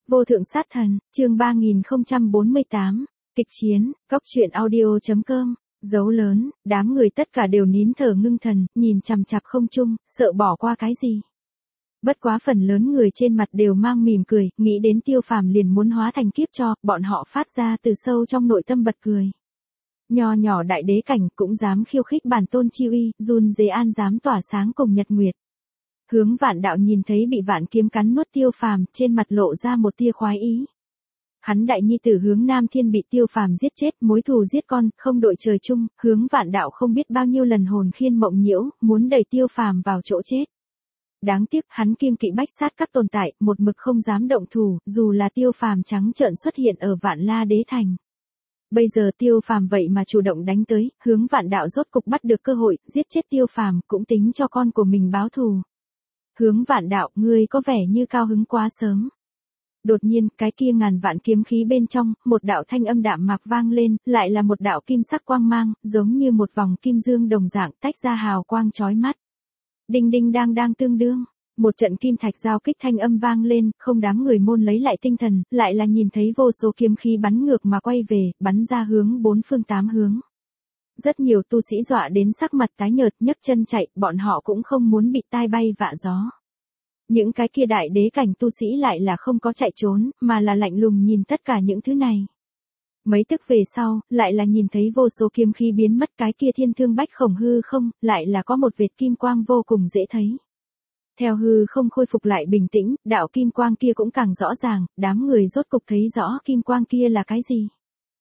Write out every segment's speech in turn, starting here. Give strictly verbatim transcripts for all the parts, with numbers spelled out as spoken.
Vô thượng sát thần, chương ba nghìn không trăm bốn mươi tám, kịch chiến, góc truyện audio.com, dấu lớn, đám người tất cả đều nín thở ngưng thần, nhìn chằm chằm không trung, sợ bỏ qua cái gì. Bất quá phần lớn người trên mặt đều mang mỉm cười, nghĩ đến Tiêu Phàm liền muốn hóa thành kiếp cho, bọn họ phát ra từ sâu trong nội tâm bật cười. Nho nhỏ đại đế cảnh cũng dám khiêu khích bản tôn chi uy, run dế an dám tỏa sáng cùng nhật nguyệt. Hướng Vạn Đạo nhìn thấy bị vạn kiếm cắn nuốt Tiêu Phàm, trên mặt lộ ra một tia khoái ý. Hắn đại nhi tử Hướng Nam Thiên bị Tiêu Phàm giết chết, mối thù giết con, không đội trời chung, Hướng Vạn Đạo không biết bao nhiêu lần hồn khiên mộng nhiễu, muốn đẩy Tiêu Phàm vào chỗ chết. Đáng tiếc, hắn kiêng kỵ bách sát các tồn tại, một mực không dám động thủ, dù là Tiêu Phàm trắng trợn xuất hiện ở Vạn La Đế Thành. Bây giờ Tiêu Phàm vậy mà chủ động đánh tới, Hướng Vạn Đạo rốt cục bắt được cơ hội, giết chết Tiêu Phàm, cũng tính cho con của mình báo thù. Hướng Vạn Đạo, ngươi có vẻ như cao hứng quá sớm. Đột nhiên, cái kia ngàn vạn kiếm khí bên trong, một đạo thanh âm đạm mạc vang lên, lại là một đạo kim sắc quang mang, giống như một vòng kim dương đồng dạng tách ra hào quang chói mắt. Đinh đinh đang đang tương đương, một trận kim thạch giao kích thanh âm vang lên, không đám người môn lấy lại tinh thần, lại là nhìn thấy vô số kiếm khí bắn ngược mà quay về, bắn ra hướng bốn phương tám hướng. Rất nhiều tu sĩ dọa đến sắc mặt tái nhợt, nhấc chân chạy, bọn họ cũng không muốn bị tai bay vạ gió. Những cái kia đại đế cảnh tu sĩ lại là không có chạy trốn, mà là lạnh lùng nhìn tất cả những thứ này. Mấy tức về sau, lại là nhìn thấy vô số kiếm khí biến mất, cái kia thiên thương bách khổng hư không, lại là có một vệt kim quang vô cùng dễ thấy. Theo hư không khôi phục lại bình tĩnh, đạo kim quang kia cũng càng rõ ràng, đám người rốt cục thấy rõ kim quang kia là cái gì.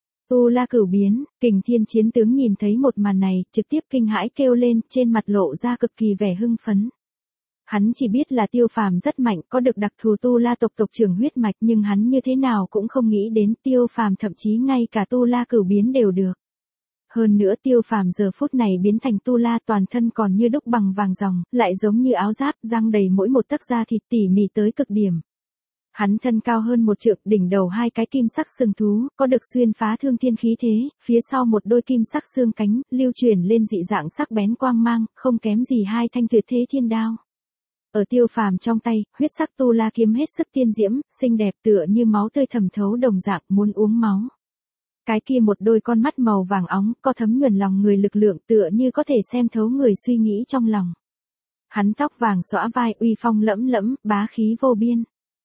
Tu La Cửu biến, Kình Thiên chiến tướng nhìn thấy một màn này, trực tiếp kinh hãi kêu lên, trên mặt lộ ra cực kỳ vẻ hưng phấn. Hắn chỉ biết là Tiêu Phàm rất mạnh, có được đặc thù Tu La tộc tộc trưởng huyết mạch, nhưng hắn như thế nào cũng không nghĩ đến Tiêu Phàm thậm chí ngay cả Tu La Cửu biến đều được. Hơn nữa Tiêu Phàm giờ phút này biến thành Tu La, toàn thân còn như đúc bằng vàng ròng, lại giống như áo giáp, răng đầy mỗi một tấc da thịt tỉ mỉ tới cực điểm. Hắn thân cao hơn một trượng, đỉnh đầu hai cái kim sắc sừng thú, có được xuyên phá thương thiên khí thế, phía sau một đôi kim sắc xương cánh, lưu chuyển lên dị dạng sắc bén quang mang, không kém gì hai thanh tuyệt thế thiên đao. Ở Tiêu Phàm trong tay, huyết sắc Tu La kiếm hết sức tiên diễm, xinh đẹp tựa như máu tươi thẩm thấu đồng dạng, muốn uống máu. Cái kia một đôi con mắt màu vàng óng, có thấm nhuần lòng người lực lượng, tựa như có thể xem thấu người suy nghĩ trong lòng. Hắn tóc vàng xõa vai, uy phong lẫm lẫm, bá khí vô biên.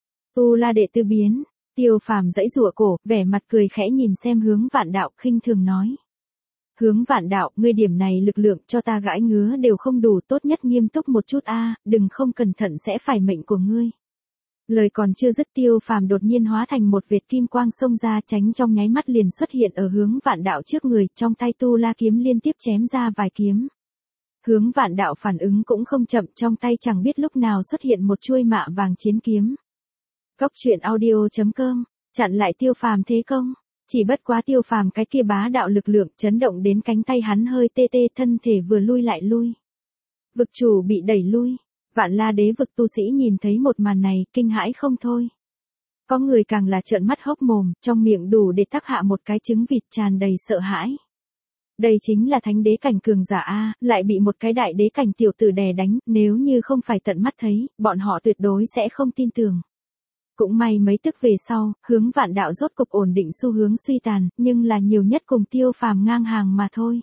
Tu La đệ tư biến, Tiêu Phàm giãy giụa cổ, vẻ mặt cười khẽ nhìn xem Hướng Vạn Đạo, khinh thường nói. Hướng Vạn Đạo, ngươi điểm này lực lượng cho ta gãi ngứa đều không đủ, tốt nhất nghiêm túc một chút a, đừng không cẩn thận sẽ phải mệnh của ngươi. Lời còn chưa dứt, Tiêu Phàm đột nhiên hóa thành một vệt kim quang xông ra, tránh trong nháy mắt liền xuất hiện ở Hướng Vạn Đạo trước người, trong tay Tu La kiếm liên tiếp chém ra vài kiếm. Hướng Vạn Đạo phản ứng cũng không chậm, trong tay chẳng biết lúc nào xuất hiện một chuôi mạ vàng chiến kiếm. Góc truyện audio.com, chặn lại Tiêu Phàm thế công. Chỉ bất quá Tiêu Phàm cái kia bá đạo lực lượng chấn động đến cánh tay hắn hơi tê tê, thân thể vừa lui lại lui. Vực chủ bị đẩy lui. Vạn La Đế vực tu sĩ nhìn thấy một màn này, kinh hãi không thôi. Có người càng là trợn mắt hốc mồm, trong miệng đủ để tắc hạ một cái trứng vịt, tràn đầy sợ hãi. Đây chính là thánh đế cảnh cường giả a, lại bị một cái đại đế cảnh tiểu tử đè đánh, nếu như không phải tận mắt thấy, bọn họ tuyệt đối sẽ không tin tưởng. Cũng may mấy tức về sau, Hướng Vạn Đạo rốt cục ổn định xu hướng suy tàn, nhưng là nhiều nhất cùng Tiêu Phàm ngang hàng mà thôi.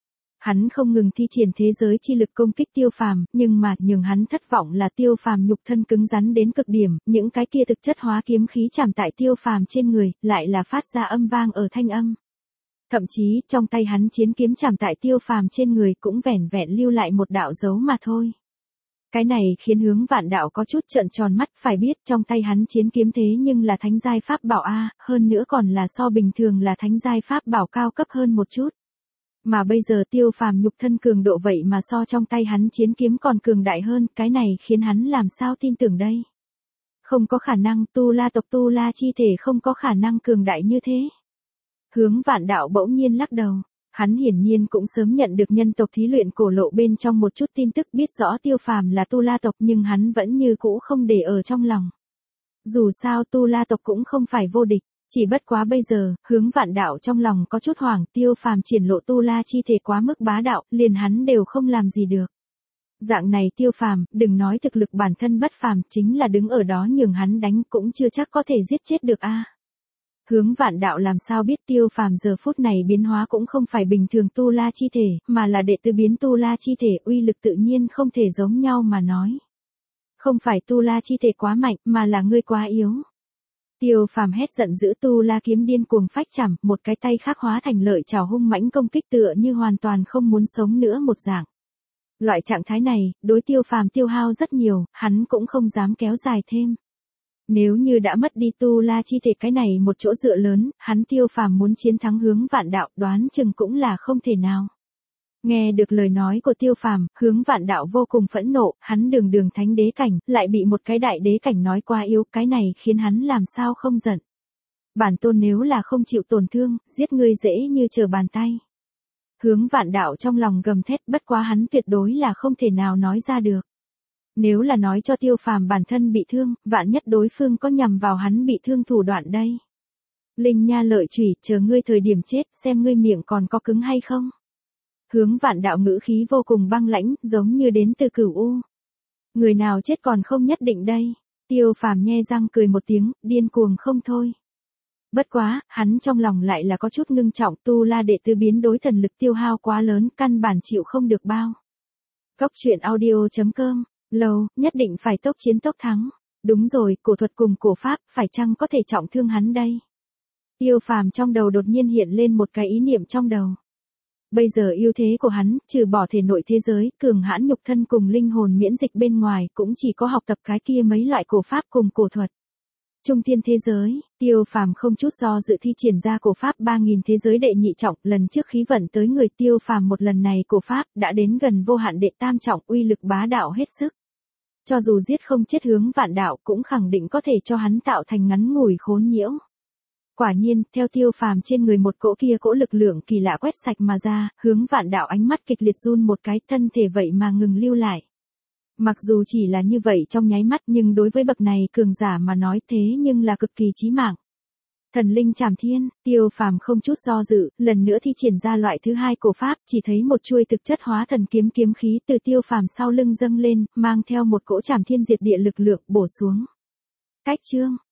Hắn không ngừng thi triển thế giới chi lực công kích Tiêu Phàm, nhưng mà nhường hắn thất vọng là Tiêu Phàm nhục thân cứng rắn đến cực điểm, những cái kia thực chất hóa kiếm khí chạm tại Tiêu Phàm trên người, lại là phát ra âm vang ở thanh âm. Thậm chí, trong tay hắn chiến kiếm chạm tại Tiêu Phàm trên người cũng vẻn vẹn lưu lại một đạo dấu mà thôi. Cái này khiến Hướng Vạn Đạo có chút trợn tròn mắt, phải biết trong tay hắn chiến kiếm thế nhưng là thánh giai pháp bảo a, hơn nữa còn là so bình thường là thánh giai pháp bảo cao cấp hơn một chút. Mà bây giờ Tiêu Phàm nhục thân cường độ vậy mà so trong tay hắn chiến kiếm còn cường đại hơn, cái này khiến hắn làm sao tin tưởng đây? Không có khả năng, Tu La tộc Tu La chi thể không có khả năng cường đại như thế. Hướng Vạn Đạo bỗng nhiên lắc đầu. Hắn hiển nhiên cũng sớm nhận được nhân tộc thí luyện cổ lộ bên trong một chút tin tức, biết rõ Tiêu Phàm là Tu La tộc, nhưng hắn vẫn như cũ không để ở trong lòng. Dù sao Tu La tộc cũng không phải vô địch, chỉ bất quá bây giờ, Hướng Vạn Đạo trong lòng có chút hoảng, Tiêu Phàm triển lộ Tu La chi thể quá mức bá đạo, liền hắn đều không làm gì được. Dạng này Tiêu Phàm, đừng nói thực lực bản thân bất phàm, chính là đứng ở đó nhường hắn đánh cũng chưa chắc có thể giết chết được a. Hướng Vạn Đạo làm sao biết Tiêu Phàm giờ phút này biến hóa cũng không phải bình thường tu la chi thể, mà là đệ tử biến tu la chi thể, uy lực tự nhiên không thể giống nhau mà nói. Không phải tu la chi thể quá mạnh, mà là ngươi quá yếu. Tiêu Phàm hét giận dữ, tu la kiếm điên cuồng phách chảm, một cái tay khác hóa thành lợi chảo hung mãnh công kích tựa như hoàn toàn không muốn sống nữa một dạng. Loại trạng thái này, đối Tiêu Phàm tiêu hao rất nhiều, hắn cũng không dám kéo dài thêm. Nếu như đã mất đi tu la chi thể cái này một chỗ dựa lớn, hắn Tiêu Phàm muốn chiến thắng Hướng Vạn Đạo đoán chừng cũng là không thể nào. Nghe được lời nói của Tiêu Phàm, Hướng Vạn Đạo vô cùng phẫn nộ, hắn đường đường thánh đế cảnh, lại bị một cái đại đế cảnh nói quá yếu, cái này khiến hắn làm sao không giận. Bản tôn nếu là không chịu tổn thương, giết ngươi dễ như trở bàn tay. Hướng Vạn Đạo trong lòng gầm thét, bất quá hắn tuyệt đối là không thể nào nói ra được. Nếu là nói cho Tiêu Phàm bản thân bị thương, vạn nhất đối phương có nhằm vào hắn bị thương thủ đoạn đây. Linh nha lợi chủy, chờ ngươi thời điểm chết, xem ngươi miệng còn có cứng hay không. Hướng Vạn Đạo ngữ khí vô cùng băng lãnh, giống như đến từ Cửu U. Người nào chết còn không nhất định đây. Tiêu Phàm nhe răng cười một tiếng, điên cuồng không thôi. Bất quá, hắn trong lòng lại là có chút ngưng trọng, tu la đệ tử biến đối thần lực tiêu hao quá lớn, căn bản chịu không được bao. Cốc truyện audio chấm com, lâu, nhất định phải tốc chiến tốc thắng. Đúng rồi, cổ thuật cùng cổ pháp, phải chăng có thể trọng thương hắn đây? Tiêu Phàm trong đầu đột nhiên hiện lên một cái ý niệm trong đầu. Bây giờ ưu thế của hắn, trừ bỏ thể nội thế giới, cường hãn nhục thân cùng linh hồn miễn dịch bên ngoài, cũng chỉ có học tập cái kia mấy loại cổ pháp cùng cổ thuật. Trung thiên thế giới, Tiêu Phàm không chút do dự thi triển ra cổ pháp ba nghìn thế giới đệ nhị trọng, lần trước khí vận tới người Tiêu Phàm một lần này cổ pháp đã đến gần vô hạn đệ tam trọng, uy lực bá đạo hết sức. Cho dù giết không chết Hướng Vạn Đạo cũng khẳng định có thể cho hắn tạo thành ngắn ngủi khốn nhiễu. Quả nhiên, theo Tiêu Phàm trên người một cỗ kia cỗ lực lượng kỳ lạ quét sạch mà ra, Hướng Vạn Đạo ánh mắt kịch liệt run một cái, thân thể vậy mà ngừng lưu lại. Mặc dù chỉ là như vậy trong nháy mắt, nhưng đối với bậc này cường giả mà nói thế nhưng là cực kỳ chí mạng. Thần linh trảm thiên, Tiêu Phàm không chút do dự, lần nữa thi triển ra loại thứ hai cổ pháp, chỉ thấy một chuôi thực chất hóa thần kiếm kiếm khí từ Tiêu Phàm sau lưng dâng lên, mang theo một cỗ trảm thiên diệt địa lực lượng bổ xuống. Cách chương